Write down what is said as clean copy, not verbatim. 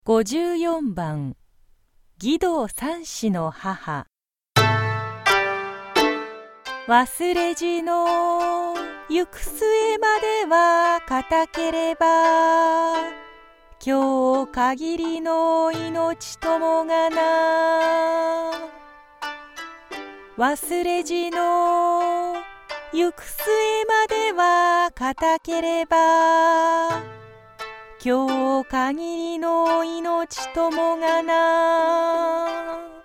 54番義堂三子の母。忘れじの行く末までは固ければ、今日限りの命ともがな。忘れじの行く末までは固ければ、今日限りの命ともがな。